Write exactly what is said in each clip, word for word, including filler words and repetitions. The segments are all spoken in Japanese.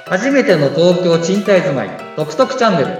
初めての東京賃貸住まいトクトクチャンネル。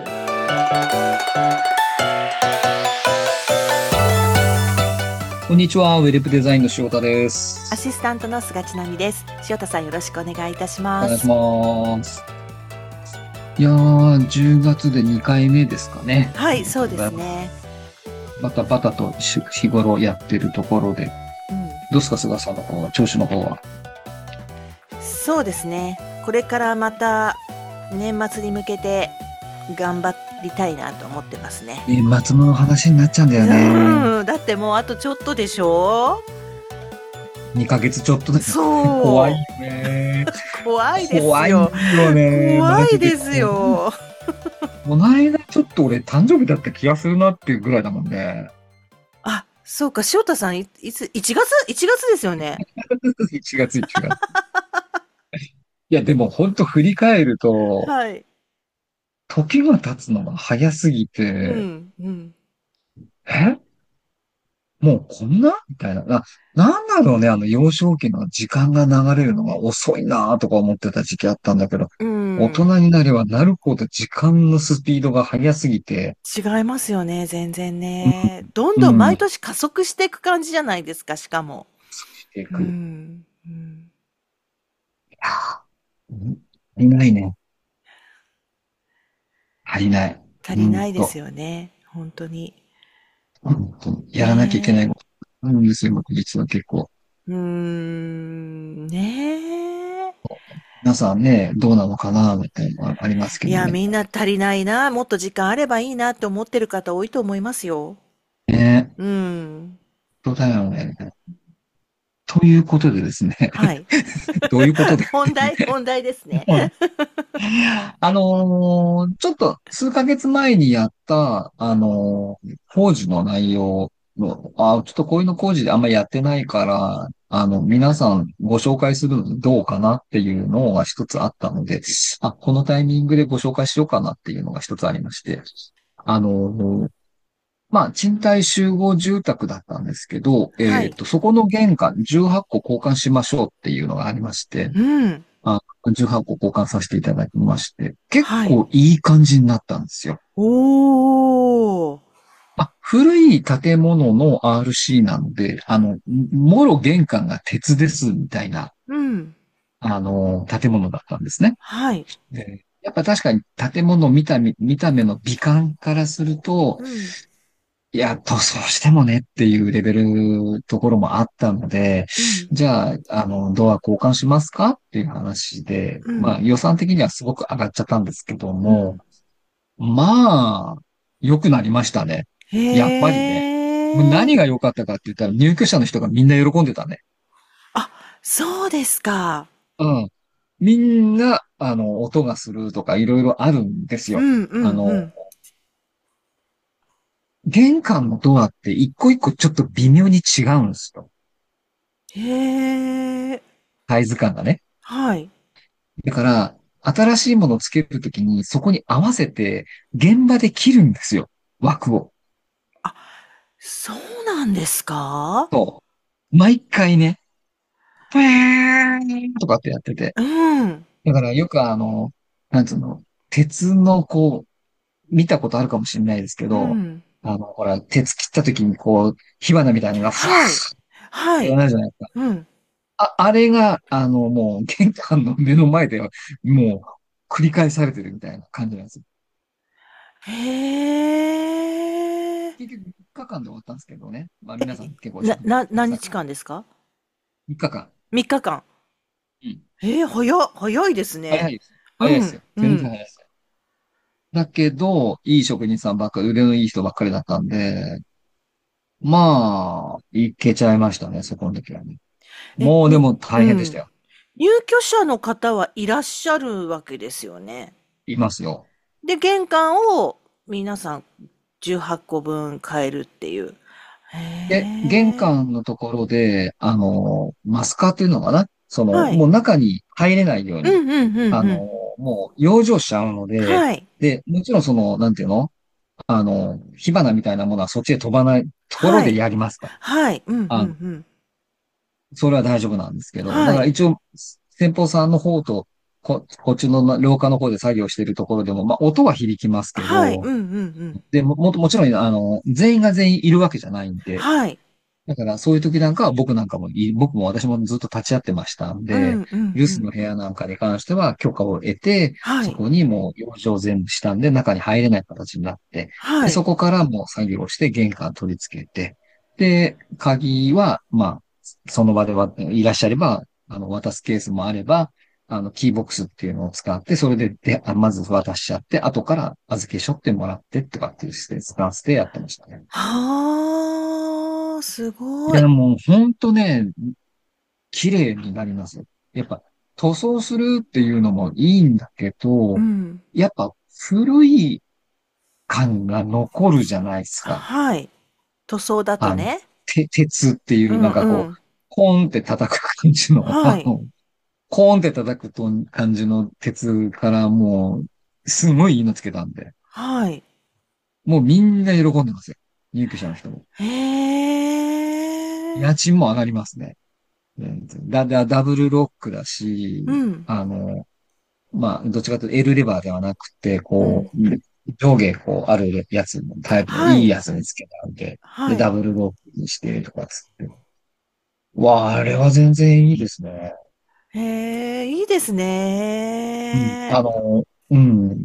こんにちは、ウェブデザインの塩田です。 アシスタントの菅千奈美です。塩田さん、よろしくお願いいたします。 お願いします。いやー、じゅうがつでにかいめですかね。 はい、そうですね。 バタバタと日頃やってるところで。うん、どうですか、菅さんの方は、調子の方は。 そうですね。これからまた年末に向けて頑張りたいなと思ってますね。 年末の話になっちゃうんだよね。 うん、だってもうあとちょっとでしょ。 にかげつちょっとです。 そう。 怖いよね。 怖いですよ。 怖いよね。 怖いですよ。 この間ちょっと俺誕生日だった気がするなっていうぐらいだもんね。 あ、そうか、塩田さんいついちがつ ?いち 月ですよね。 いちがついちがつ。いやでも本当振り返ると、 はい。 時が経つのが早すぎて、 うんうん。 えもうこんなみたいな。な、なんだろうね、あの幼少期の時間が流れるのが遅いなとか思ってた時期あったんだけど、 うん、 大人になればなるほど時間のスピードが速すぎて、 違いますよね、全然うん、 ね。どんどんうん、し毎年加速していく感じじゃないですか、しかも。うていく。 ん。うん、 いやー、うん、足りないね。足りない。 足りないですうんと、 よね、本当に。 本当にやらなきゃいけないねことあるんですよ、僕実は結構。 え。うーん、ねえ。 皆さんね、どうなのかな、みたいなのがありますけいや、 どね。 みんな足りないな、もっと時間あればいいなって思ってる方多いと思いますよ。 ね、 うん。 そうだよね。ということでですね。 はい。 どういうことで本題、本題ですね。 あのーちょっと数ヶ月前にやった、あのー工事の内容の、あ、ちょっとこういうの工事であんまりやってないから、あの、皆さんご紹介するのにどうかなっていうのが一つあったので、あ、このタイミングでご紹介しようかなっていうのが一つありまして、あのーまあ、賃貸集合住宅だったんですけど、 はい。 えっと、そこの玄関じゅうはっこ交換しましょうっていうのがありまして、 うん。 あ、じゅうはっこ交換させていただきまして、結はい。 構いい感じになったんですよ。 おー。 あ、古い建物の アールシー なので、あの、もろ玄関が鉄ですみたいな、 うん。 あの、建物だったんですね。 はい。 で、やっぱ確かに建物見た目、見た目の美観からすると、 うん。 いや、塗装してもねっていうレベルところもあったので、 うん。 じゃあ、あの、ドア交換しますかっていう話で、 うん。 まあ予算的にはすごく上がっちゃったんですけども、 うん。 まあ、良くなりましたね。 へやっぱりね。もう何え。 が良かったかって言ったら入居者の人がみんな喜んでたね。 あ、そうですか。 うん。みんな、あの、音がするとかいろいろあるんですよ。 うんうあの、 んうん。 玄関のドアって一個一個ちょっと微妙に違うんですよ。 へえ。 サイズ感がね。 はい。 だから、新しいものをつけるときにそこに合わせて現場で切るんですよ。枠を。 あ、そうなんですか？ そう。毎回ね、ぷーんとかってやってて。 うん。 だからよくあの、なんつうの、鉄のこう、見たことあるかもしれないですけど、 うん。 あの、ほら、鉄切った時にこう、火花みたいなのがふわはい。 ーってはい。 なるじゃないですか。 うん。 あ、あれが、あの、もう玄関の目の前では、もう繰り返されてるみたいな感じなんですよ。 へえ。 結局みっかかんで終わったんですけどね。まあ皆さん結構な、な、何日お疲れ様。 間ですか？ みっかかん。 みっ 日間。 うん。 えー、早っ、早いですね。 早いです。 うん、 早いですよ。 うん。 全然早いですよ。だけど、いい職人さんばっかり、腕のいい人ばっかりだったんで、まあ、いけちゃいましたね、そこの時はね。 え、に、 もうでもうん。 大変でしたよ。 入居者の方はいらっしゃるわけですよね。 いますよ。 で、玄関を皆さんじゅうはっこぶん買えるっていう。 で、玄へえ。 関のところで、あの、マスカーっていうのかな、その、 はい。 もう中に入れないように、 うんうんうんあの、 うん。 もう養生しちゃうので、 はい。 で、もちろんその、なんていうの、あの、火花みたいなものはそっちへ飛ばないところではい。 やりますから。 はい。うんうんあの、 うん。 それは大丈夫なんですけど、だはい。 から一応、先方さんの方とこ、こっちのな廊下の方で作業してるところでも、まあ、音は響きますけはい。 ど、 うんうんうん。 で、も、も、もちろん、あの、全員が全員いるわけじゃないんで、 はい。 だからそういう時なんかは僕なんかもい、僕も私もずっと立ち会ってましたんで、 うんうんうん。 留守の部屋なんかに関しては許可を得て、そはい。 こにもう養生全部したんで、中に入れない形になって、で、 はい。 そこからもう作業をして玄関取り付けて、で、鍵は、まあ、その場ではいらっしゃれば、あの、渡すケースもあれば、あの、キーボックスっていうのを使って、それで、で、あまず渡しちゃって、後から預けしょってもらってとかっていうスタンスでやってましたね。 はあ、すごい。 いや、もうほんとね、綺麗になります。やっぱ塗装するっていうのもいいんだけど、 うん。 やっぱ古い感が残るじゃないですか。 はい。塗装だとあの、 ね。 て、鉄っていうう、なんかこう、 んうん。 コーンって叩く感じの、 はい。 あの、コーンって叩くと感じの鉄からもう、すごいいいのつけたんで、 はい。 もうみんな喜んでますよ。入居者の人も。 へえ。 家賃も上がりますね。全然だ、だ、ダブルロックだし、 うん。 あの、まあ、どっちかというと L レバーではなくて、 うん。 こう、上下こうあるやつのタイプのいいはい。 やつにつけたんで、で、 はい。 ダブルロックにしてとかつって。わあ、あれは全然いいですね。 へえ、いいですうん。 ね。 あの、うん。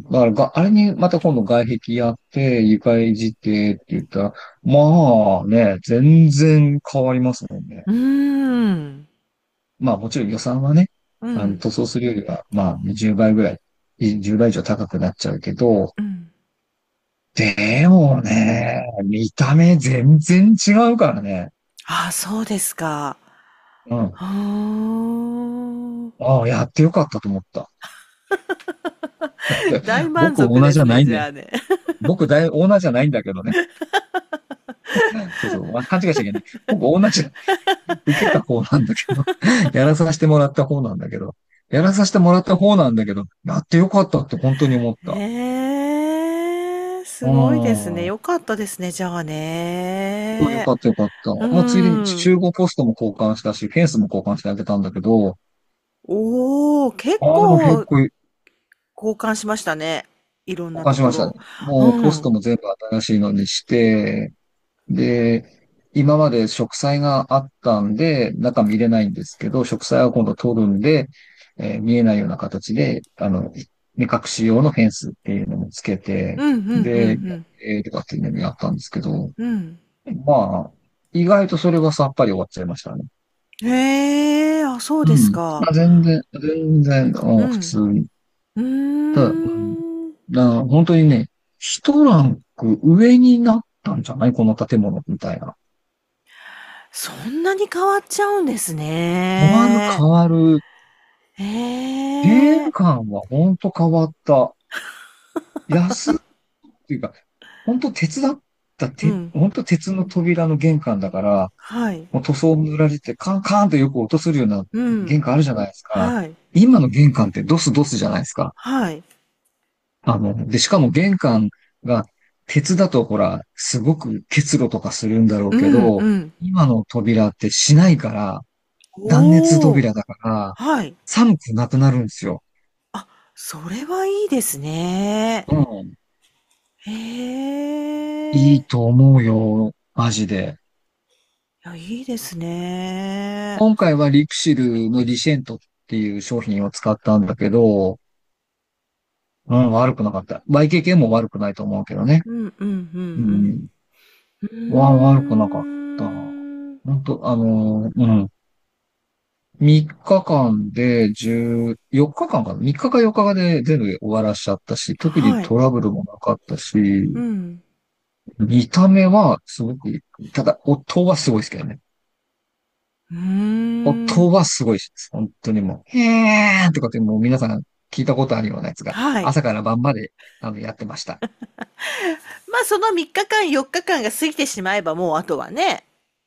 だからが、あれにまた今度外壁やって、床いじってって言ったら、まあね、全然変わりますもんね。 うーん。 まあもちろん予算はね、あの、 うん。 塗装するよりは、まあじゅうばいぐらい、じゅうばい以上高くなっちゃうけど、 うん。 でもね、見た目全然違うからね。 ああ、そうですか。 うん。 はー。 ああ、やってよかったと思った。だって、 大満僕オーナー足ですね、 じゃないんで。 じゃあね。 僕大、オーナーじゃないんだけどね。そうそう。まあ勘違いしちゃいけない。僕オーナーじゃ、受けた方なんだけど。やらさせてもらった方なんだけど。やらさせてもらった方なんだけど、やってよかったって本当に思った。 へえ、すうごいですね。 ん。 よかったですね、じゃあね。 よかったよかった。 うまあ、ついでにん。 集合ポストも交換したし、フェンスも交換してあげたんだけど、 おー、結ああ、でも結構構交換しましたね。いろんな交換しましたね。 ところ。うもうポストん。 も全部新しいのにして、で、今まで植栽があったんで、中見れないんですけど、植栽は今度取るんで、えー見えないような形で、あの、目隠し用のフェンスっていうのもつけて、 うん、うん、うで、 ん、 えーとかっていうのをやったんですけど、 うん。うん。 まあ、意外とそれはさっぱり終わっちゃいましたね。 へえ、あ、そうですうん。 か。 まあ、全然、全然、うん普うん。 通に。 うーただ、うんん。 な本当にね、一ランク上になったんじゃないこの建物みたいな。 そんなに変わっちゃうんです変わるね。 変わる。 へ玄え。 関は本当変わった。安っていうか、本当鉄だった、て、 うん。 本当鉄の扉の玄関だから、 はい。 もう塗装塗られてカンカンとよく音するようなうん。 玄関あるじゃないですか。 はい。 今の玄関ってドスドスじゃないですか。 はい。 あの、で、しかも玄関が鉄だとほら、すごく結露とかするんだろううん、うけど、 ん。 今の扉ってしないから、断熱おお。 扉だから、 はい。 寒くなくなるんですよ。 あ、それはいいですね。 うん。 へえ。 いいと思うよ。マジで。 いや、いいですね。 今回はリクシルのリシェントっていう商品を使ったんだけど、うん、悪くなかった。ワイケーケー も悪くないと思うけどね。 うん、うん、うん、 うん。 うわ、悪くなかった。 ん。うーん。 本当あのー、うん。みっかかんでじゅう、よっかかんかな？ みっ 日かよっかかで全部終わらしちゃったし、特にはい。 トラブルもなかったし、 うん。 見た目はすごくいい。ただ、音はすごいですけどね。 うーん。 音はすごいです。本当にもう、へーとかってもう皆さん聞いたことあるようなやつが、 はい。 朝から晩まで、あの、やってました。 まあ、そのみっかかん、よっかかんが過ぎてしまえば、もうあとはね、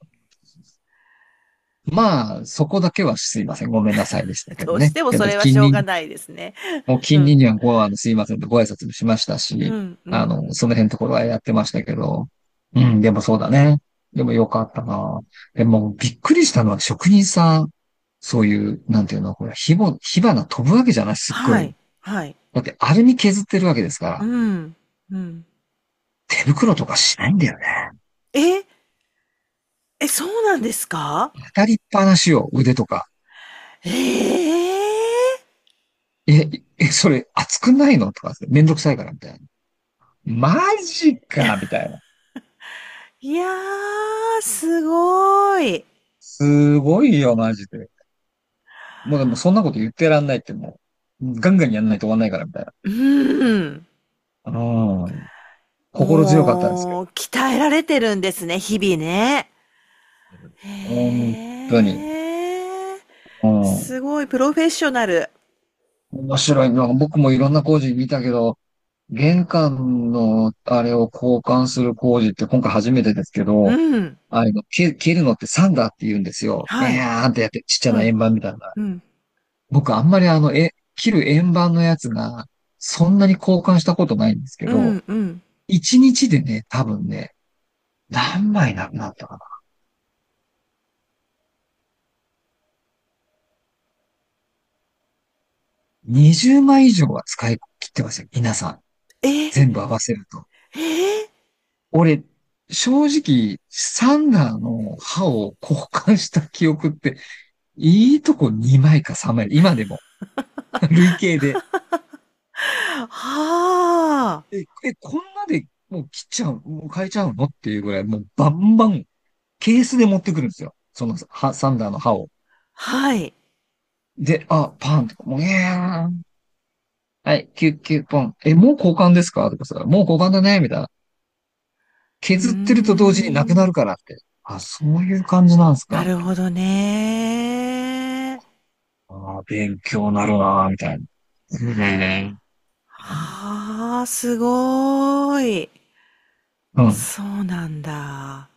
まあ、そこだけはすいません。ごめんなさいでしたけどね。 どうしてもやっぱそれはしり近隣、 ょうがないですね。 もう近隣うん。 にはご、あの、すいませんとご挨拶もしましたし、 うん、うん。 あの、その辺のところはやってましたけど、うん、でもそうだね。でもよかったな。でもびっくりしたのは職人さん。 そういう、なんていうの、ほら、火ぼ、火花飛ぶわけじゃない、すっごい。 はい。はい。 だってアルミ削ってるわけですかうら、 ん。うん。 手袋とかしないんだよね。 ええ、そうなんですか？ 当たりっぱなしよ、腕とか。 ええ。 え、え、それ熱くないのとか、めんどくさいからみたいな。マジかみたいな。 いやー、すごい。 すごいよ、マジで。もうでもそんなこと言ってらんないってもう、ガンガンやんないと終わんないからみたいな。 うーん。 うん。心強かったですけもう、鍛えられてるんですね、日々ね。 ど。本当に。 へえ。 うん。 すごい、プロフェッショナル。 面白い。なんか僕もいろんな工事見たけど、玄関のあれを交換する工事って今回初めてですけど、 うん。 あの、け切るのってサンダーって言うんですよ。えはい。 ーんってやってちっちゃなはい。 円盤みたいな。 うん。 僕あんまりあの、え、切る円盤のやつが、そんなに交換したことないんですけど、 うん、うん。 一日でね、多分ね、何枚なくなったかな。にじゅうまい以上は使い切ってますよ。皆さん。 えー、 全部合わせると。 えー、 俺、正直、サンダーの刃を交換した記憶って、いいとこにまいかさんまい。今でも。累計で。 はあ。 え、え、こんなでもう切っちゃう、もう変えちゃうのっていうぐらい、もうバンバン、ケースで持ってくるんですよ。その、は、サンダーの刃を。 はい。 で、あ、パンとか、もう、えーん。はい、キュッキュッポン。え、もう交換ですかとかさ、もう交換だねみたいな。 うー削ってると同時になくなん。 るからって。あ、そういう感じなんですかみたいなるほどね。 な。あー勉強なるなーみたいな。うんはあ、すごい。 うん。 そうなんだ。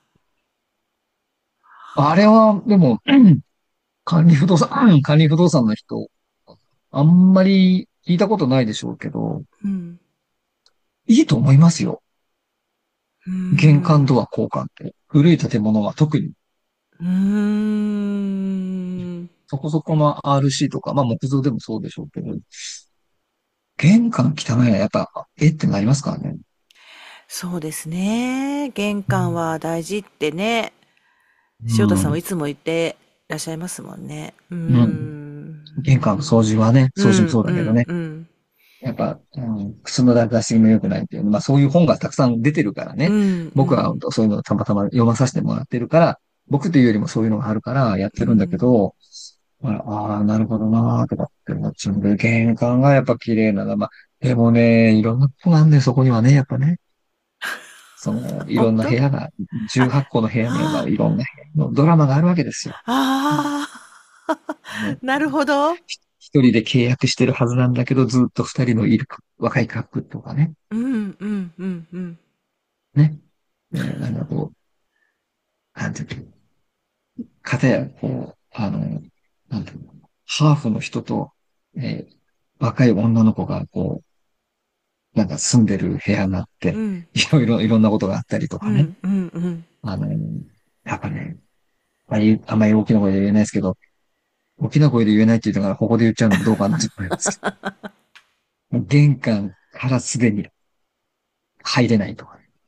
あれは、でも、うん管理不動産、うん管理不動産の人、あんまり聞いたことないでしょうけど、 うん。 いいと思いますよ。 うー玄関ん。 ドア交換って。古い建物は特に、 うーん。 そこそこの アールシー とか、まあ木造でもそうでしょうけど、玄関汚いのはやっぱ、えってなりますからね。 そうですね。玄関うんは大事ってね、塩田さんはいうん。 つも言ってらっしゃいますもんね。うーうんん。 玄関の掃除はね、掃除もうん、うん、 そうだけどね。 うん。 やっぱ、うん、靴の出しすぎも良くないっていう。まあそういう本がたくさん出てるからね。 うん、う僕はん、 本当そういうのをたまたま読まさせてもらってるから、僕というよりもそういうのがあるからやってるんだけうん。 ど、まああー、なるほどなーとかって思っちゃうんで、玄関がやっぱ綺麗なの。まあ、でもね、いろんなことなんで、そこにはね、やっぱね。その、いろんな部本当。 屋が、 あ、 じゅうはちこの部屋には、 あいろんな部屋のドラマがあるわけですよ。 あ、ああ、 ねなるほど。 ひ一人で契約してるはずなんだけど、ずっと二人のいる若いカップルとかね。 うん、うん、うん、うん。 ね。えーなんかこう、なんていうの、かたや、こう、あの、なんていうの、ハーフの人と、えー若い女の子が、こう、なんか住んでる部屋があって、 うん、 いろいろ、いろんなことがあったりとかね。 うん、うん、うん。 あの、やっぱね、ああいうあんまり大きな声で言えないですけど、大きな声で言えないって言うのから、ここで言っちゃうのもどうかなと思いますけど、玄関からすでに入れないとかね。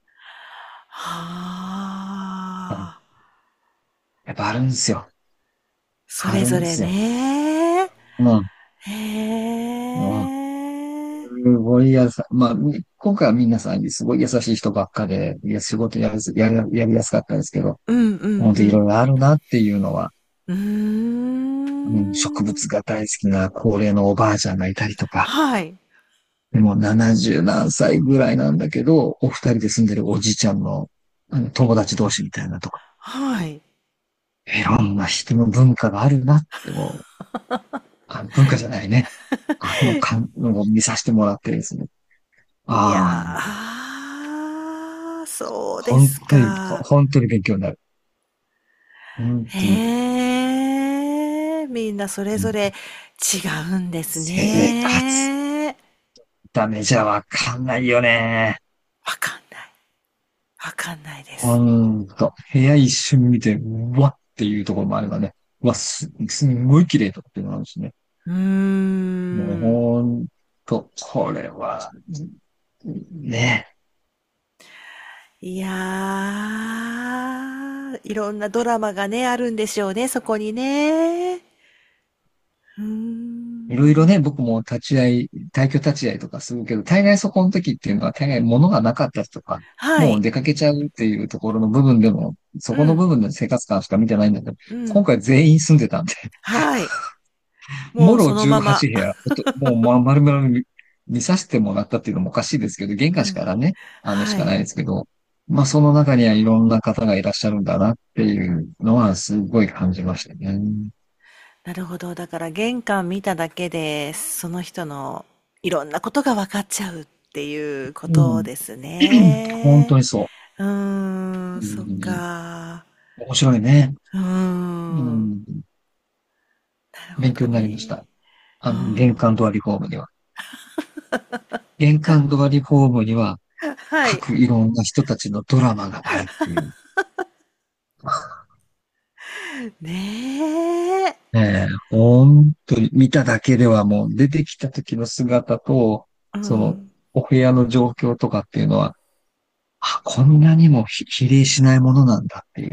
うんはあ。 やっぱあるんですよ。 そあれぞれるんですよ。 ね。 うん。 へうんえ。 すごいやさ、まあ、み今回は皆さんにすごい優しい人ばっかで、いや、仕事やりす、やり、やりやすかったですけど、 うん、うん、 本当いろいろあるなっていうのは、 うん。 うん、植うーん。 物が大好きな高齢のおばあちゃんがいたりとか、 はい。 でもななじゅう何歳ぐらいなんだけど、お二人で住んでるおじいちゃんの、あの友達同士みたいなとか、 はい。 いろんな人の文化があるなってもう、あ、文化じゃないね。あの感を見させてもらってですね。 いやああ、 ー、そうです本当に、 か。 本当に勉強になる。本当に。 へえ、みんなそれぞれ違うんです生活、 ね。 ダメじゃわかんないよね。 わかんない。わかんないでほす。 んと。部屋一緒に見て、うわっていうところもあればね。 はす、すんごい綺麗だっていうのがあるしね。 うーもうん。 ほんと、これは、ね。 いやー、いろんなドラマがね、あるんでしょうね、そこにね。うーん。 いろいろね、僕も立ち会い、退去立ち会いとかするけど、大概そこの時っていうのは大概物がなかったりとか、 はい。 もう出かけちゃうっていうところの部分でも、そこのうん。 部分で生活感しか見てないんだけど、 うん。 今回全員住んでたんで、 はい。ももろうそのま 18 ま。 部屋、ほともうま丸々見、見させてもらったっていうのもおかしいですけど、玄関しうん。 からね、あのしかないはい。 ですけど、まあその中にはいろんな方がいらっしゃるんだなっていうのはすごい感じましたね。 なるほど。だから玄関見ただけで、その人のいろんなことが分かっちゃうっていうこうん。 とですね。 本当にそうーん、 う。うそっん、 か。 面白いね。 うーん。 うん。 なるほ勉強になりましどね。 た。あうの、玄ん。 関ドアリフォームには。玄関ドアリフォームには、 はい。 各いろんな人たちのドラマがあるっていう。 ねえ。 ねえ、本当に見ただけではもう出てきた時の姿と、 うその、 ん。 お部屋の状況とかっていうのは、あ、こんなにも比比例しないものなんだっていう。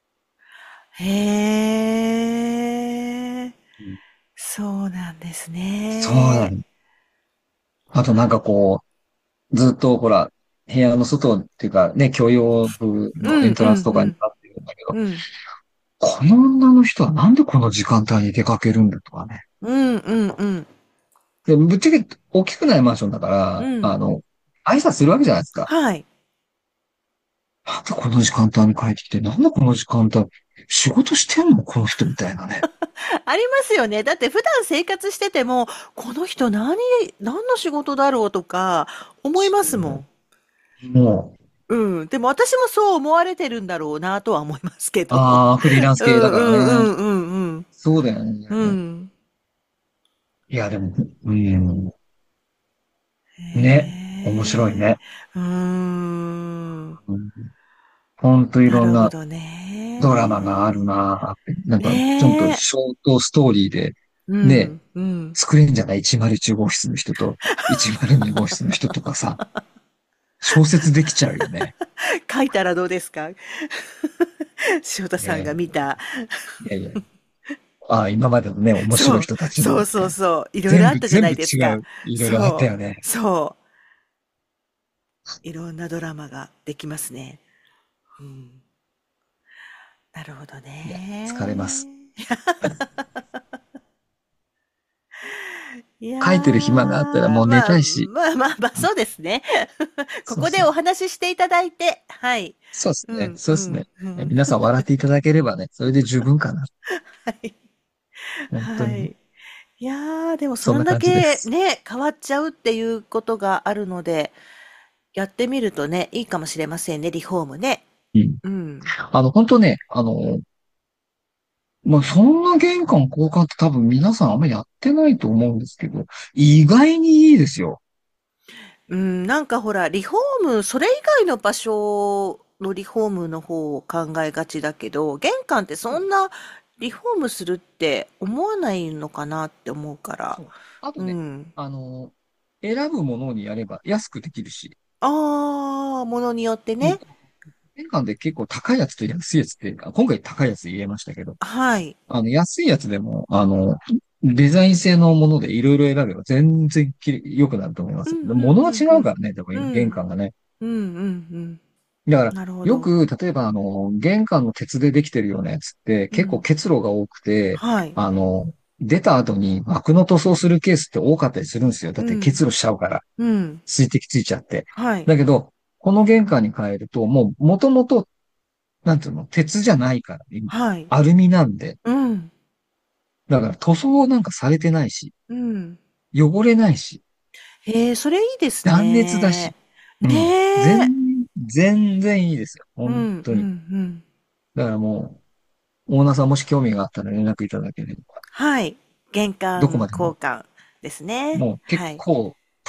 へえ。 うん、 そうなんですね。 そうなの。あとなんかこう、ずっとほら、部屋の外っていうかね、共用部のエンうんうトランスとかにん立ってるんだけど、 うん。うん。 この女の人はなんでこの時間帯に出かけるんだとかね。 うんうんうん。 で、ぶっちゃけ大きくないマンションだかうら、あん。 の、挨拶するわけじゃないですか。 はい。 なんでこの時間帯に帰ってきて、なんでこの時間帯、仕事してんのこの人みたいなね。 ありますよね。だって普段生活してても、この人何、何の仕事だろうとか思いますもん。 もう、 うん。でも私もそう思われてるんだろうなとは思いますけど。 ああ、フリーランスうん系だからね。 うんうんそうだようんうん。うね。 ん。 いや、でも、うん、ね、面白いへえ。 ね。 うーん。 うん、ほんといろんななるほどドラマがあるね。 なーって。なんか、ちょっとねえ。 ショートストーリーで、ね、 うん、うん。 作れんじゃない ?いちまるいち 号室の人といちまるに号室の人とかさ、小説できちゃうよね。 書いたらどうですか？翔太さんがね、 見た。 いやいや。ああ、今までのね、面白いそう、 人たちの、 そうみたいな。 そうそう。いろいろあ全部、 ったじゃな全部いですか。 違う。いろいろあったそう、 よね。 そう。いろんなドラマができますね。うん。なるほどいや、疲れます。 ね。いや書いてる暇があったらもー、 う寝まあ、 たいし。 まあまあまあ、 うん、 そうですね。ここでおそうそう。 話ししていただいて、はい。 そうですね。 うん、 そうですね。 うん、うん。 皆さん笑っていただければね、それで十分かな。 はい。 本当に。 はい。いやー、でもそんだそんな感じです。 けね、変わっちゃうっていうことがあるので、やってみるとね、いいかもしれませんね、リフォームね。 うん。 うん。 あの、本当ね、あの、まあ、そんな玄関交換って多分皆さんあんまりやってないと思うんですけど、意外にいいですよ。 うん、なんかほら、リフォーム、それ以外の場所のリフォームの方を考えがちだけど、玄関ってそんなリフォームするって思わないのかなって思うから。 そう。あとね、 うん。 あの、選ぶものにやれば安くできるし、 ああ、ものによってうん、 ね。 玄関で結構高いやつと安いやつって、あ、今回高いやつ言えましたけど、 はい。 あの、安いやつでも、あの、デザイン性のものでいろいろ選べば全然きれ良くなると思います。 うんうんで物はうんうん。 違うからね、でも今、玄うん。 関がね。 うんうんうん。 だから、 なるほど。 よく、例えば、あの、玄関の鉄でできてるようなやつって、結構うん。 結露が多くて、 はい。 あの、出た後に膜の塗装するケースって多かったりするんですよ。だって結うん。 露しちゃうから、 うん。 水滴ついちゃって。 はい。 だけど、この玄関に変えると、もう、もともと、なんていうの、鉄じゃないから、 はい。 アルミなんで、 うん。 だから塗装なんかされてないし、 うん。 汚れないし、 へえ、それいいです断熱だね。 し、うん。 ねえ。 全、全然いいですよ。 うん、うん、う本当に。 ん。 だからもう、オーナーさんもし興味があったら連絡いただければ。 はい。玄関どこまでも、 交換ですね。 もう結はい。 構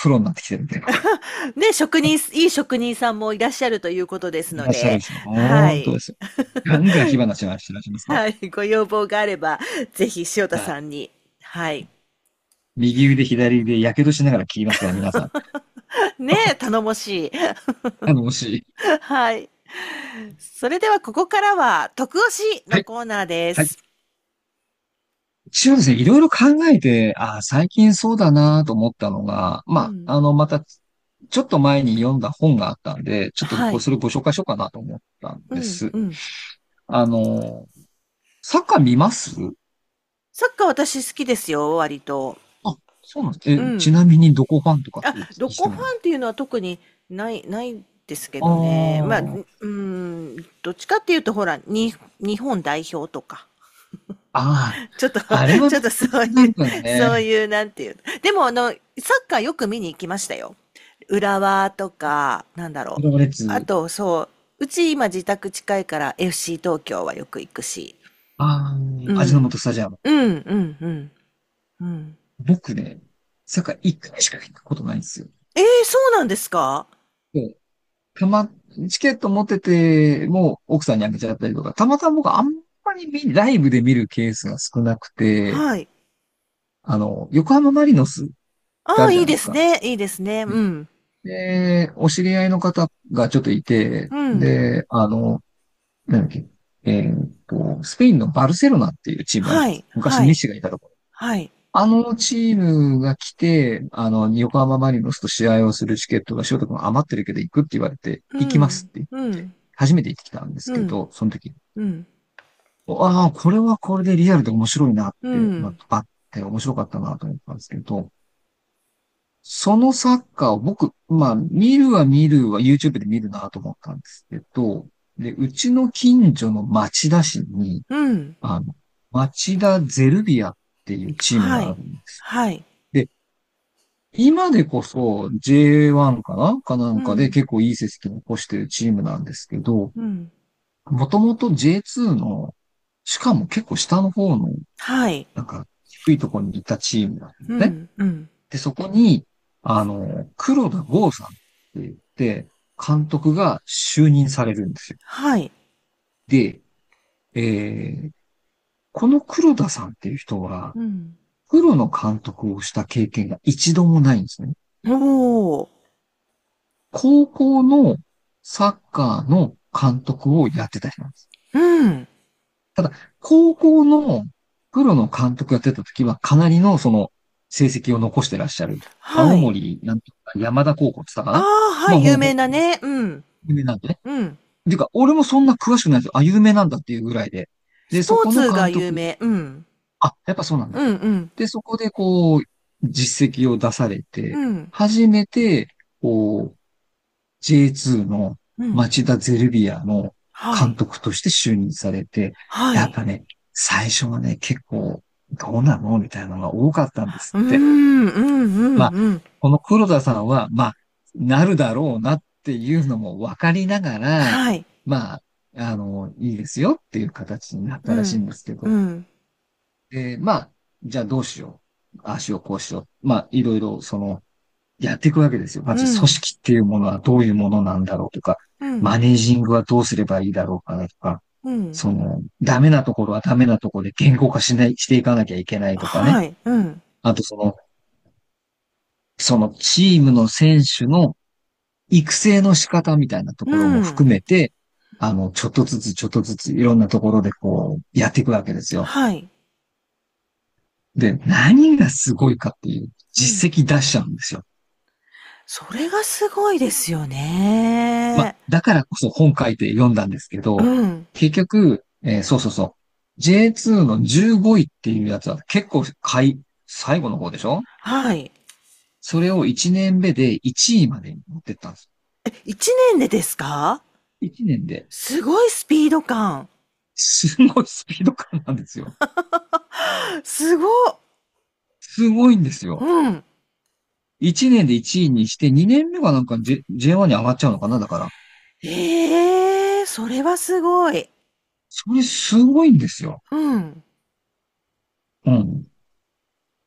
プロになってきてるんで。 ね、職人、いい職人さんもいらっしゃるということですいらっしゃるので、 し、 はい。 本当ですよ。ガンガン火花散らしてらっしゃいますから。 はい。ご要望があれば、ぜひ塩田はい。 さんに。はい。 右腕、左腕、やけどしながら切りますから、皆さん。 ねえ、頼もしい。 あの、もし。 はい。それではここからは、徳推しはい。 のコーナーではい。 す。 一応ですね、いろいろ考えて、ああ、最近そうだなと思ったのが、まうん。 あ、あの、また、ちょっと前に読んだ本があったんで、ちょっとこう、 はい。 それご紹介しようかなと思ったんうん、 です。 うん。 あの、サッカー見ます？ サッカー私好きですよ、割と。 あ、そうなんです。え、ちうん。 なみにどこファンとかっあ、 てお聞どこファきしてもいい？ ンっていうのは特にない、ないですけあどね。まあ、 あ、 うーん、どっちかっていうと、ほら、に、日本代表とか。 あちょっと、 あ、あれはちょっと別そういう、 なんかね。 そういう、なんていう。でも、あの、サッカーよく見に行きましたよ。浦和とか、なんだろう。 浦和レッズ、 あと、そう、うち今自宅近いから エフシー 東京はよく行くし。 ああ、味のうん。 素スタジアム。 うん、うん、うん。うん。 僕ね、サッカー一回しか行ったことないんですよ。 ええ、そうなんですか？ でたま、チケット持ってても奥さんにあげちゃったりとか、たまたま僕あんまり見ライブで見るケースが少なくて、 はい。 あの、横浜マリノスってあああ、いいるじゃないですか。 ですね。いいですね。うん。 で、お知り合いの方がちょっといて、 うん。 で、あの、なんだっけ、えーっと、スペインのバルセロナっていうチームがあるんです。 はい。はい。 昔メッシがいたところ。 はい。 あのチームが来て、あの、横浜マリノスと試合をするチケットが翔太君余ってるけど行くって言われて、 う行きますん。 って言って、 うん。 初めて行ってきたんですうん。 けど、その時、 うん。 ああ、これはこれでリアルで面白いなっうて、まあ、 ん。 バッて面白かったなと思ったんですけど、そのサッカーを僕、まあ、見るは見るは YouTube で見るなと思ったんですけど、で、うちの近所の町田市に、 うん。 あの、町田ゼルビアっていうチームはい。 があるんです。 はい。 で、今でこそ ジェイワン かなかなんかでうん。 結構いい成績を残してるチームなんですけど、 うん。 もともと ジェイツー の、しかも結構下の方の、 はい。 なんか低いところにいたチームなんですね。 うん。うん。 で、そこに、あの、黒田剛さんって言って、監督が就任されるんですよ。 はい。 で、えー、この黒田さんっていう人は、 うん。 プロの監督をした経験が一度もないんですね。 おー。 高校のサッカーの監督をやってた人なんです。 うん。 ただ、高校のプロの監督やってた時はかなりのその成績を残してらっしゃる。青はい。 森、なんとか山田高校って言ったかな。 ああ、はい。有まあもう、 名なね。うん。 有名なんでね。 うん。 てか、俺もそんな詳しくないんですよ。あ、有名なんだっていうぐらいで。で、 スポそこのーツが監督、 有名。うん。 あ、やっぱそうなんだ。 うん。うん。 で、そこでこう、実績を出されて、 うん。 初めて、こう、ジェイツー のうん。 町田ゼルビアのはい。 監督として就任されて、 はい。 やっぱね、最初はね、結構、どうなのみたいなのが多かったんですうーん。 って。 うん。うん。 まあ、 うん。 この黒田さんは、まあ、なるだろうなっていうのも分かりながら、 はい。 まあ、あの、いいですよっていう形になったらしいんうん。 ですけど、 うん。 で、まあ、じゃあどうしよう。ああしよう、こうしよう。まあ、いろいろ、その、やっていくわけですよ。まず組うん。 織っていうものはどういうものなんだろうとか、 うん。 マネージングはどうすればいいだろうかなとか、 うん。 その、ダメなところはダメなところで言語化しない、していかなきゃいけないとかね。 はい。うん。 あとその、そのチームの選手の育成の仕方みたいなとうころもん。 含めて、あの、ちょっとずつちょっとずついろんなところでこう、やっていくわけですよ。 はい。 で、何がすごいかっていううん。 実績出しちゃうんですよ。 それがすごいですよまあ、 ね。 だからこそ本書いて読んだんですけうど、 ん。 結局、えーそうそうそう。ジェイツー のじゅうごいっていうやつは結構買い、最後の方でしょ？ はい。 それをいちねんめでいちいまでに持ってったんです。 え、一年でですか？ いちねんで。 すごいスピード感。 すごいスピード感なんですよ。 すごっ。 すごいんですよ。 うん。 いちねんでいちいにして、にねんめがなんか J、ジェイワン に上がっちゃうのかなだから。 ええ、それはすごい。 それすごいんですよ。 うん。 うん。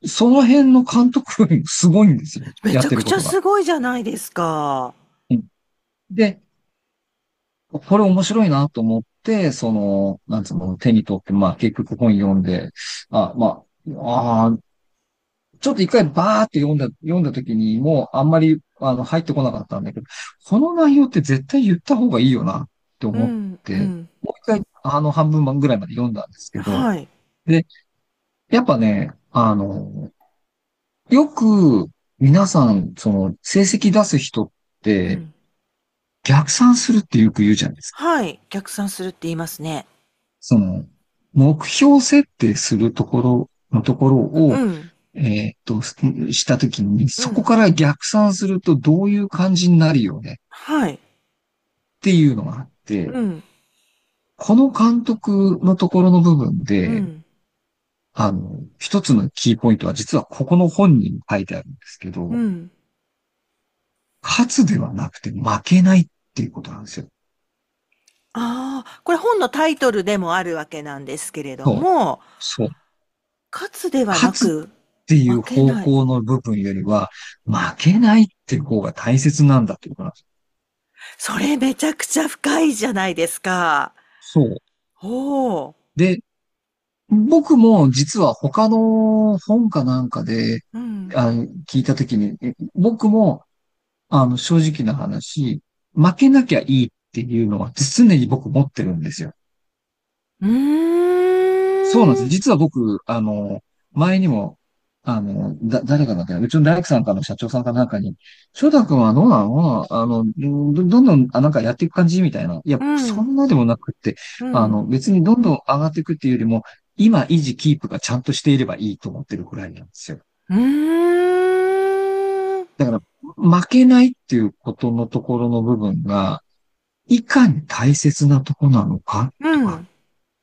その辺の監督すごいんですよ。やっめちゃくてることが。 ちゃすごいじゃないですか。 うんで、これ面白いなと思って、その、なんつうの、手に取って、まあ結局本読んで、あ、まあ、あーちょっと一回バーって読んだ、読んだ時にもうあんまり、あの、入ってこなかったんだけど、この内容って絶対言った方がいいよなって思っうん、うて、 ん。 もう一回、あの、半分ぐらいまで読んだんですけど、 はい。 で、やっぱね、あの、よく皆さん、その、成績出す人ってうん。 逆算するってよく言うじゃないですか。 はい。逆算するって言いますね。 その、目標設定するところのところを、 うん、 えーっと、ししたときに、 うん。 そこから逆算するとどういう感じになるよねはい。 っていうのがあって、 うん、 この監督のところの部分で、 うん、 あの、一つのキーポイントは実はここの本にも書いてあるんですけど、 うん。 勝つではなくて負けないっていうことなんですよ。 ああ、これ本のタイトルでもあるわけなんですけれどそう。 も、 そう。 勝つではな勝つっく、 ていう負けない。 方向の部分よりは、負けないっていう方が大切なんだっていうことなんです。 それめちゃくちゃ深いじゃないですか。 そう。 おー。 で、僕も実は他の本かなんかで、 うん。 あの、聞いたときに、え僕も、あの、正直な話、負けなきゃいいっていうのは常に僕持ってるんですよ。 うーそうなんです。 ん。 実は僕、あの、前にも、あの、だ、誰かだっけな、うちの大工さんかの社長さんかなんかに、翔太君はどうなのあの、ど、どんどん、あ、なんかやっていく感じみたいな。いや、 うん。 そんなでもなくって、 うん。 あの、別にどんどん上がっていくっていうよりも、今維持キープがちゃんとしていればいいと思ってるくらいなんですよ。 うーん。 だから、負けないっていうことのところの部分が、いかに大切なとこなのかとか、 うん。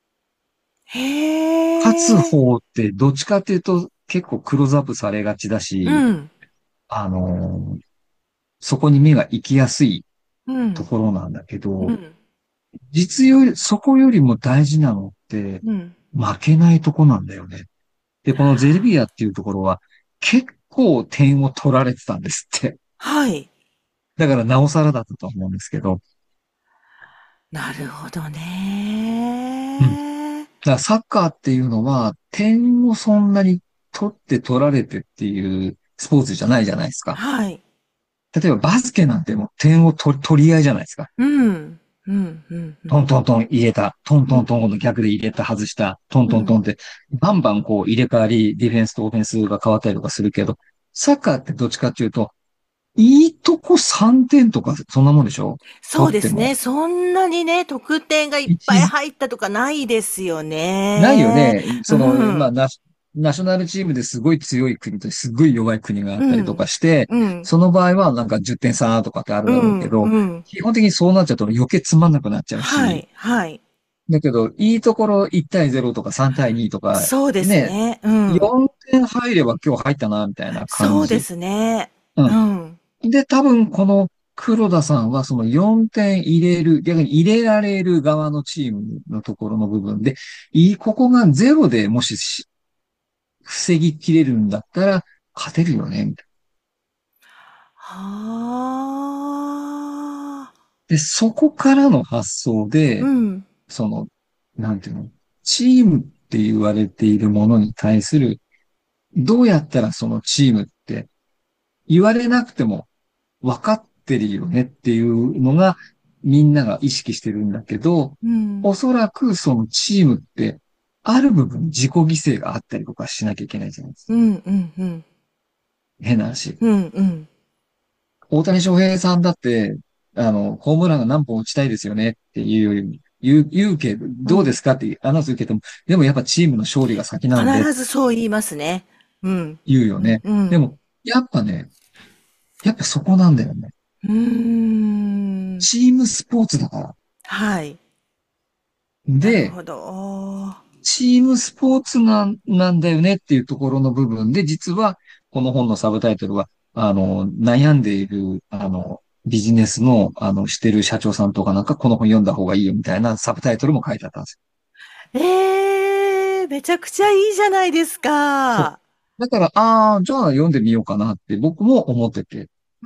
勝つへえ。 方ってどっちかっていうと結構クローズアップされがちだし、 うん。 あのーそこに目が行きやすいうん。 ところなんだけど、 うん。 実より、そこよりも大事なのって、 うん。 負けないとこなんだよね。で、このゼルビアっていうところは、結構点を取られてたんですって。 はい。 だからなおさらだったと思うんですけど、 なるほどうん。だね。 からサッカーっていうのは、点をそんなに取って取られてっていうスポーツじゃないじゃないですか。 はい。 例えばバスケなんてもう点を取り、取り合いじゃないですか。 うん。うん、うん、うん。 トントントン入れた。トンうん、 トントンの逆で入れた、外した。トンうん。 トントンって、バンバンこう入れ替わり、ディフェンスとオフェンスが変わったりとかするけど、サッカーってどっちかっていうと、いいとこさんてんとか、そんなもんでしょ？ そうですね。 取っても。 そんなにね、得点がいっぱい一、 入ったとかないですよないよね。 ね。 うその、まあ、 ん。 ナシ、ナショナルチームですごい強い国とすごい弱い国があったりとうん。 かして、 うん。 その場合はなんかじゅってん差とかってあるだろうけうん。 ど、 うん。 基本的にそうなっちゃうと余計つまんなくなっちゃうし、 はい。はい。 だけど、いいところいち対ゼロとかさん対にとか、 そうですね、 ね。うん。 よんてん入れば今日入ったな、みたいな感じ。 そうですね。 ううん。 ん。で、多分この黒田さんはそのよんてん入れる、逆に入れられる側のチームのところの部分で、いい、ここがゼロでもしし防ぎきれるんだったら勝てるよね、みたいはあ。 な。で、そこからの発想で、 うん。 その、なんていうの、チームって言われているものに対する、どうやったらそのチームって言われなくても分かってるよねっていうのがみんなが意識してるんだけど、 うん。 おそらくそのチームってある部分自己犠牲があったりとかしなきゃいけないじゃないですか。 うん。うん。うん。 変な話。 うん。うん。 大谷翔平さんだって、あの、ホームランが何本打ちたいですよねっていうよりも、言う、言うけど、どうでうん。 すかってアナウンス受けても、でもやっぱチームの勝利が先なんで必ずそう言いますね。うん。 言うようん。 ね。 うん。 でも、やっぱね、やっぱそこなんだよね。 うーん。 チームスポーツだから。 はい。なるで、 ほど。 チームスポーツなん、なんだよねっていうところの部分で、実は、この本のサブタイトルは、あの、悩んでいる、あの、ビジネスの、あの、してる社長さんとかなんか、この本読んだ方がいいよみたいなサブタイトルも書いてあったんですええ、めちゃくちゃいいじゃないですよ。 か。 だから、ああ、じゃあ読んでみようかなって僕も思ってて。 うん。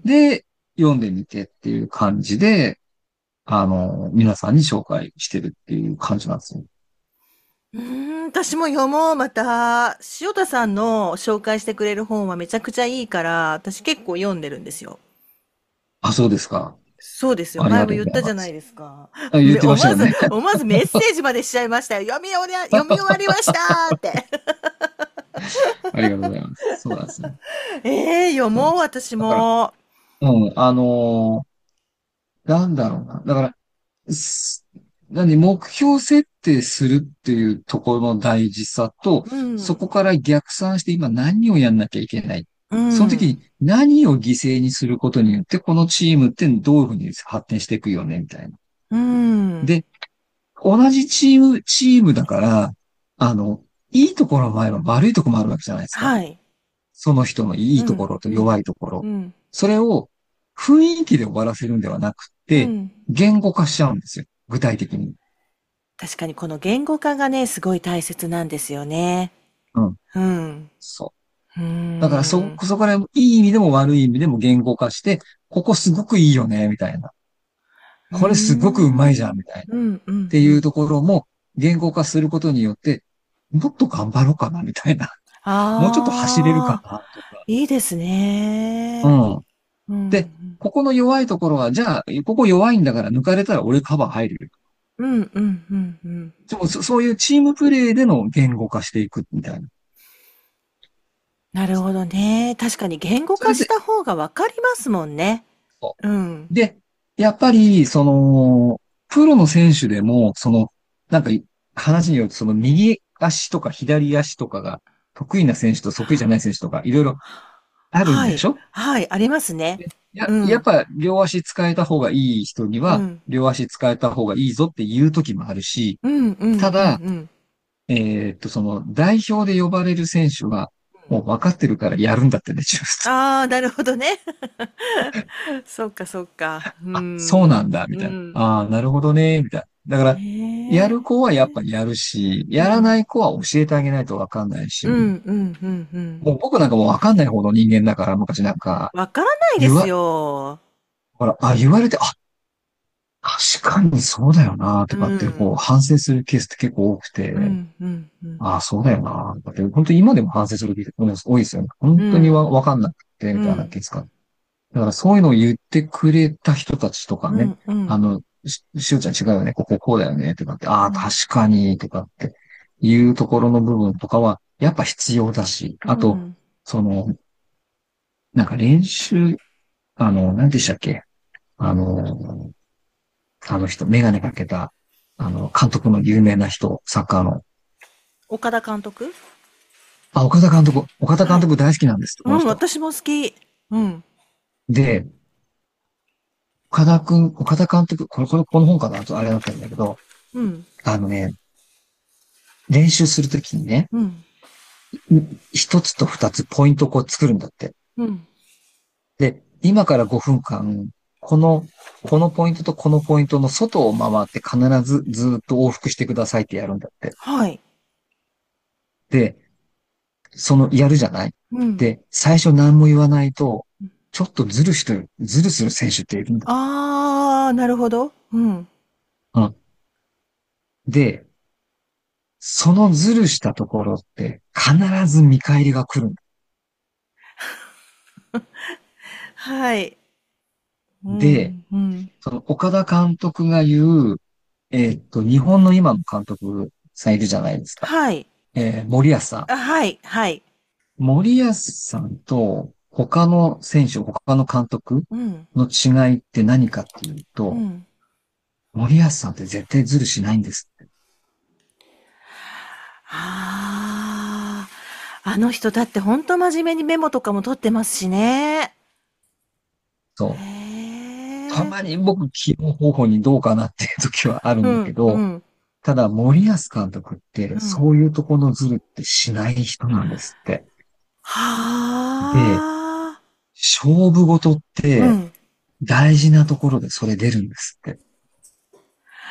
で、読んでみてっていう感じで、あの、皆さんに紹介してるっていう感じなんですよ。 うーん、私も読もう、また。塩田さんの紹介してくれる本はめちゃくちゃいいから、私結構読んでるんですよ。 あ、そうですか。 そうですよ。 ありがとう前も言っございます。 たじゃないですか。 あ、言っめ思わず、 てましたよね。 思わずメッセージまでしちゃいましたよ。読み終わり、読み終わりましたって。 ありがとうございます。そうなんですね。 ええ、読もう、 そうなんです。 私だから、 も。 うん、あのーなんだろうな。だから、す何、目標設定するっていうところの大事さと、 うん、 そこから逆算して今何をやんなきゃいけない。 うん、 その時に何を犠牲にすることによって、このチームってどういうふうに発展していくよね、みたいな。 うん。 で、同じチーム、チームだから、あの、いいところもあれば悪いところもあるわけじゃないですか。 はい。 その人のいいとこうん、 ろとうん、 弱いところ。 うん、 それを雰囲気で終わらせるんではなくて、 うん。 言語化しちゃうんですよ。具体的に。 確かにこの言語化がね、すごい大切なんですよね。 うん。 うん。 そう。 うーだからそ、 ん。 そこら辺、いい意味でも悪い意味でも言語化して、ここすごくいいよね、みたいな。 うーこれすごくうまいじゃん。 ん、みたいな。っうん、うん、うん。 ていうところも言語化することによって、もっと頑張ろうかな、みたいな。もうちょっと走れるかああ、 な、とか。 いいですね。 うん。 うで、 ん、 ここの弱いところは、じゃあ、ここ弱いんだから抜かれたら俺カバー入るよ。 うん、うん、うん、うん。 でもそ、そういうチームプレーでの言語化していくみたいな。 なるほどね。確かに言語それで、 化した方がわかりますもんね。うん。 で、やっぱり、その、プロの選手でも、その、なんか、話によると、その右足とか左足とかが得意な選手と得意じゃない選手とか、いろいろあるんはい。 でしょ？ はい、ありますね。 でや、 うん、 やっぱ両足使えた方がいい人には、 うん、 両足使えた方がいいぞっていう時もあるし、 うん、うん、うん、 ただ、 うん。 えーっと、その代表で呼ばれる選手は、もう分かってるからやるんだってね、チュース。 ああ、なるほどね。そうか、そうか。うあ、そうなん。 んだ、みうたいな。 ん。 ああ、なるほどね、みたいな。だから、やへえ。 る子はやっぱやるし、やらなうん。 い子は教えてあげないと分かんないし、 うん、うん、うん、うん。 もう僕なんかもう分かんない方の人間だから、昔なんか、 わからないです言わ、 よ。 ほら、あ、言われて、あ、確かにそうだよな、 うとかって、こう、 ん。 反省するケースって結構多くて、 うん、うん、うん。 ああ、そうだよな、とかって、本当に今でも反省するケース多いですよね。 う本当にわ、 ん、 わかんなくて、みたいなうん、 ケースか。だからそういうのを言ってくれた人たちとかね、 うん、うん、 あの、し、しおちゃん違うよね、こここうだよね、とかって、ああ、 うん、 確かに、とかっていうところの部分とかは、やっぱ必要だし、あと、 うん。 その、なんか練習、あの、何でしたっけ？あの、あの人、メガネかけた、あの、監督の有名な人、サッカーの。 岡田監督。 あ、岡田監督、岡田監はい。 督大好きなんです、こうん、 の人。 私も好き。うん。 で、岡田くん、岡田監督、これ、これ、この本かなとあれだったんだけど、 うん。 あのね、練習するときにね、 うん。 一つと二つポイントをこう作るんだって。 うん。 で、今からごふんかん、この、このポイントとこのポイントの外を回って必ずずっと往復してくださいってやるんだって。 はい。 で、その、やるじゃない？ うん。 で、最初何も言わないと、ちょっとずるして、ずるする選手っているんだ。 ああ、なるほど。うん。 うん。で、そのずるしたところって必ず見返りが来るんだ。 はい。うで、 ん。うん。 その岡田監督が言う、えーっと、日本の今の監督さんいるじゃないですか。 はい。 えー森保さあ、はい。はい。 ん。森保さんと他の選手、他の監督うん。 の違いって何かっていうと、 うん。 森保さんって絶対ズルしないんですって。 ああ、あの人だってほんと真面目にメモとかも取ってますしね。 そう。たへえ。 まに僕、起用方法にどうかなっていう時はあるんだけうん、うど、 ん、 ただ森保監督ってうん。 そういうとこのズルってしない人なんですって。で、 はあ。 勝負事ってうん。 大事なところでそれ出るんですって。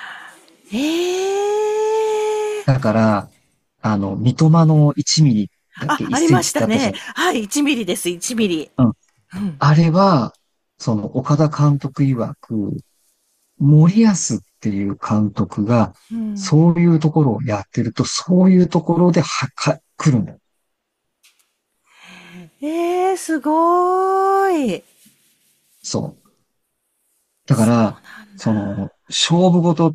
ええ。 だから、あの、三笘のいちミリあ、 だっけ、1 ありましセンチってたね。 あったじゃん。 はい、いちミリです、いちミリ。 うん。 うん。 あれは、その岡田監督曰く、森保っていう監督が、 うん。 そういうところをやってると、そういうところではか、来るんだよ。 えー、すごーい。 そう。だかそうら、 なんだ。 その、勝負事って、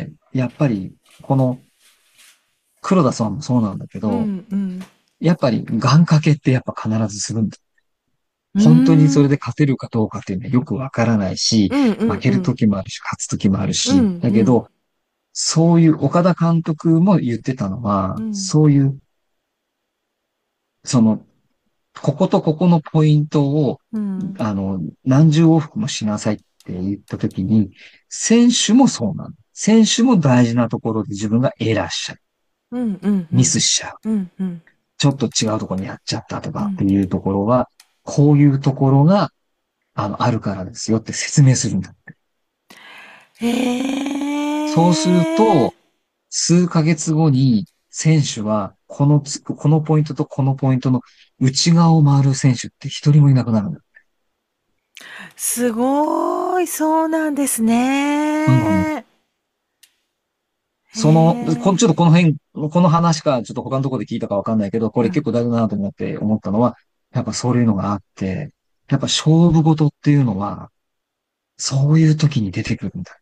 やっぱり、この、黒田さんもそうなんだけど、 うん、うん。 やっぱり、願掛けってやっぱ必ずするんだ。 う本当にそーん。 れで勝てるかどうかっていうのはよくわからないし、 うん、うん、 負けるうん。 時もあるし、勝つ時もあるし、 うん、うん。 だけど、そういう岡田監督も言ってたのは、 うん。 そういう、その、こことここのポイントを、 うん。 あの、何十往復もしなさいって言ったときに、選手もそうなの。選手も大事なところで自分がエラーしちゃう。 うん、うん、うミん。 スしちゃう。 うん、うん。 ちょっと違うところにやっちゃったとうん。 かっていうところは、こういうところが、あの、あるからですよって説明するんだ。 へそうするえ。 と、数ヶ月後に選手は、このつ、このポイントとこのポイントの内側を回る選手って一人もいなくなるんだ。 すごーい。そうなんですうん。 ね。へその、こちょっとえ。 この辺、この話か、ちょっと他のところで聞いたかわかんないけど、こうん。 れ結構大事だなと思って思ったのは、やっぱそういうのがあって、やっぱ勝負事っていうのは、そういう時に出てくるんだ。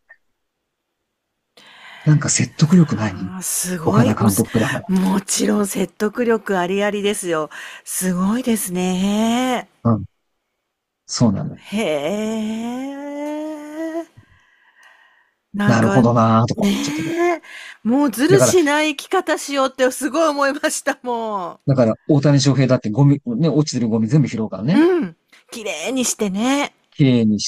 なんか説得力ないああ、すごい。 岡田もうす、 監督だから。 もちろん説得力ありありですよ。すごいですね。 うん。そうなんだ。 へえ。なんか、 なるほどなーとか思っちゃったけど。 ねえ。もうずだから、 るしない生き方しようってすごい思いましたもん。 だから大谷翔平だってゴミ、ね、落ちてるゴミ全部拾うからね。 うん。綺麗にしてね。 綺麗にして、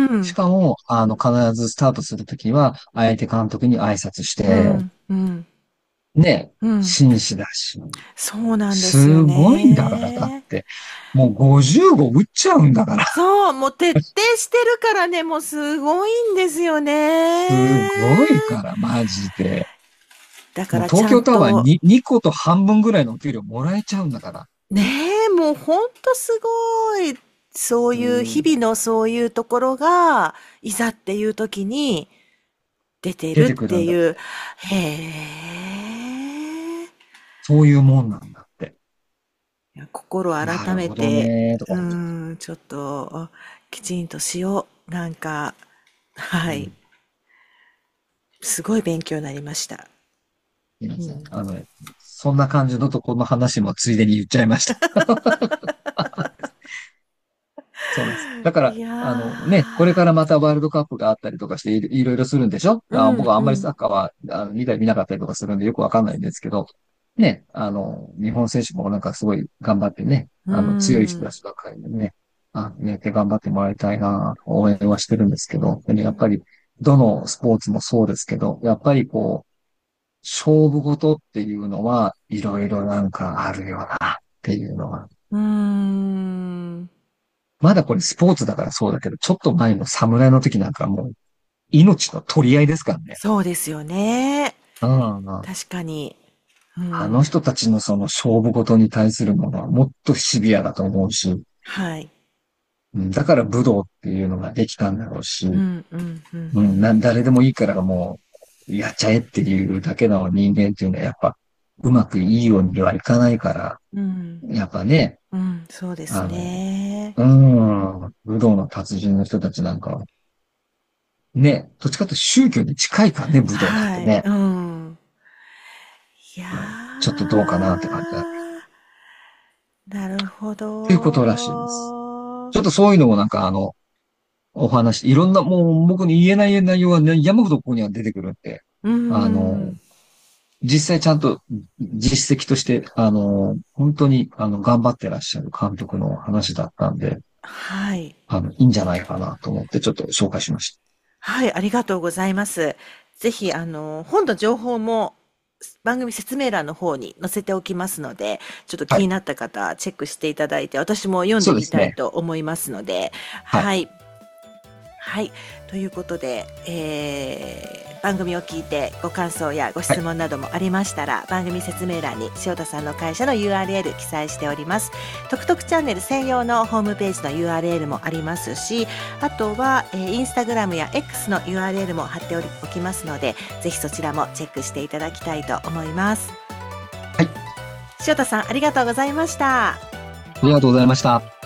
しうん。 かも、あの、必ずスタートするときは、相手監督に挨拶して、 うん。うん。 ね、 うん。 紳士だし、 そうなんですよすごいんだから、だっね。 て。もうごじゅうご打っちゃうんだから。 そう、もう徹底してるからね、もうすごいんですよすね。 ごいから、マジで。 だかもうらちゃん東京タワーと、 ににこ個と半分ぐらいのお給料もらえちゃうんだから。 ねえ、もうほんとすごい。そういう日うん。 々のそういうところが、いざっていう時に出てるっ出てくるんだ。 ていう。へえ。 そういうもんなんだって。 いや心改なるほどめて、 ね、とかう思っちゃった。 ーん、ちょっと、きちんとしよう。なんか、はい。 うん。 すごい勉強になりました。 すいません。 うん。 あの、そんな感じのとこの話もついでに言っちゃいました。そうなんです。だから、 いやあのね、これからまたワールドカップがあったりとかしていろいろいろするんでしょー、うあ、僕ん、 はあんまりうん。 サッカーはあの見たり見なかったりとかするんでよくわかんないんですけど、ね、あの、日本選手もなんかすごい頑張ってね、 うあの、強い人たん。 ちばっかりでね、あ、ね、頑張ってもらいたいな、応援はしてるんですけど、でもやっぱり、どのスポーツもそうですけど、やっぱりこう、勝負事っていうのは、いろいろなんかあるよな、っていうのは。 うーん。 まだこれスポーツだからそうだけど、ちょっと前の侍の時なんかもう、命の取り合いですからね。 そうですよね。 うんうん。 確かに。うあのん。 人たちのその勝負事に対するものはもっとシビアだと思うし、 はい。 うんだから武道っていうのができたんだろうし、 うん、うん、うん、 うん、 うん。 な、誰でもいいからもう、やっちゃえっていうだけの人間っていうのはやっぱ、うまくいいようにはいかないから、 うん、 やっぱね、 うん、そうですあの、 ね。 うん、武道の達人の人たちなんかは、ね、どっちかというと宗教に近いからね、武道なんはい。 てね。 うん。いやうんちょっとどうかなって感じだ。っー、なるほていうことらしいです。 ど。 ちょっとそういうのもなんかあの、お話、いろんな、もう僕に言えない内容はね、山ほどここには出てくるんで、 うあの、 ん。 実際ちゃんと実績として、あの、本当に、あの、頑張ってらっしゃる監督の話だったんで、 はい。 あの、いいんじゃないかなと思ってちょっと紹介しましはい、ありがとうございます。ぜひ、あの、本の情報も番組説明欄の方に載せておきますので、ちょっとた。はい。 気になった方、チェックしていただいて、私も読んでみたいそうですね。 と思いますので、 はい。 はい。はい。ということで、えー番組を聞いてご感想やご質問などもありましたら、はい、番組説明欄に塩田さんの会社の ユーアールエル 記載しております。トクトクチャンネル専用のホームページの ユーアールエル もありますし、あとは、えー、インスタグラムや X の ユーアールエル も貼っておきますので、ぜひそちらもチェックしていただきたいと思います。 はい。 塩田さん、ありがとうございました。 ありがとうございました。